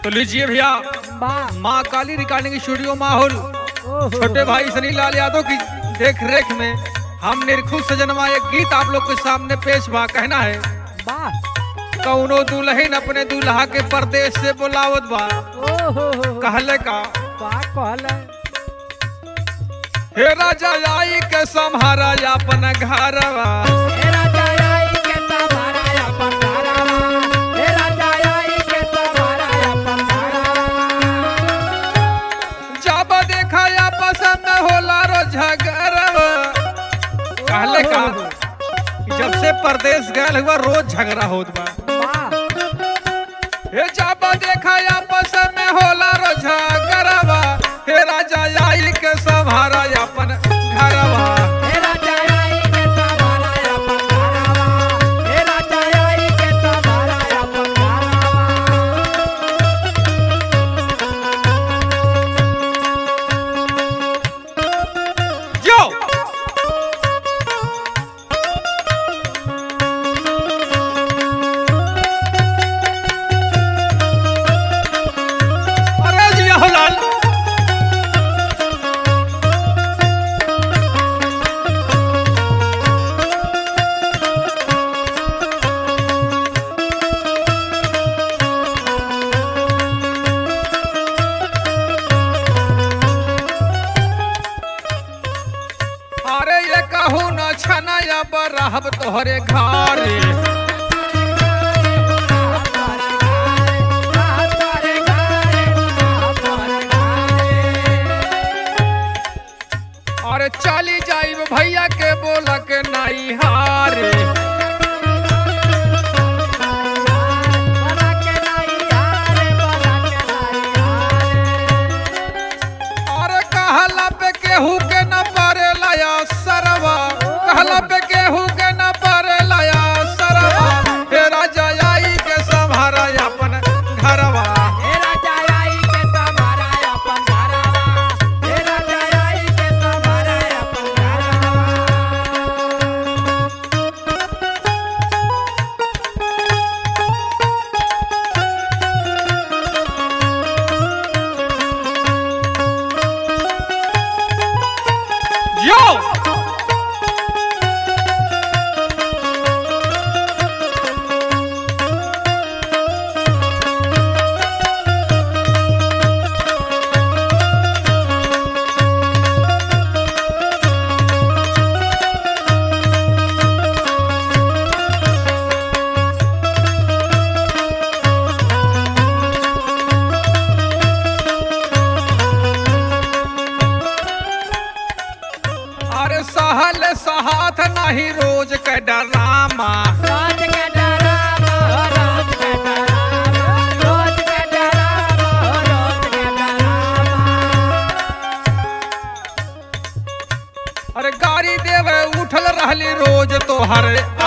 तो लीजिए भैया माँ काली रिकॉर्डिंग स्टूडियो माहौल छोटे भाई सनी लाल यादव की देख रेख में हम निरखुश सजनवा एक गीत आप लोग के सामने पेश बा। कहना है कौनो दुल्हन अपने दूल्हा के परदेश से बुलावत बा। कहले का हे राजा आई के संहारा अपन घरवा, जब देखा या पसंद होला रो झगड़वा। कहले का जब से परदेश गए हुआ रोज झगड़ा होत बा। हे जब देखा या पसंद होला रो झगड़वा, हे राजा आई के संहारा अपन घरवा। कहू न छनया बरहब तोहरे घरे, और चली जाइब भैया के बोला के नाई हारे। और कहला पे केहू के न परेला या सरवा, कहला पे केहू के न परेला या सरवा। हे राजा आई के संहारा अपन घरवा, हे राजा आई के संहारा अपन घरवा, हे राजा आई के संहारा अपन घरवा। यो सहल सहाथ नहीं रोज के डरामा, रोज के डरामा, रोज के डरामा, रोज के डरामा, रोज के डरामा। अरे गाड़ी देवे उठल रहली रोज तोहर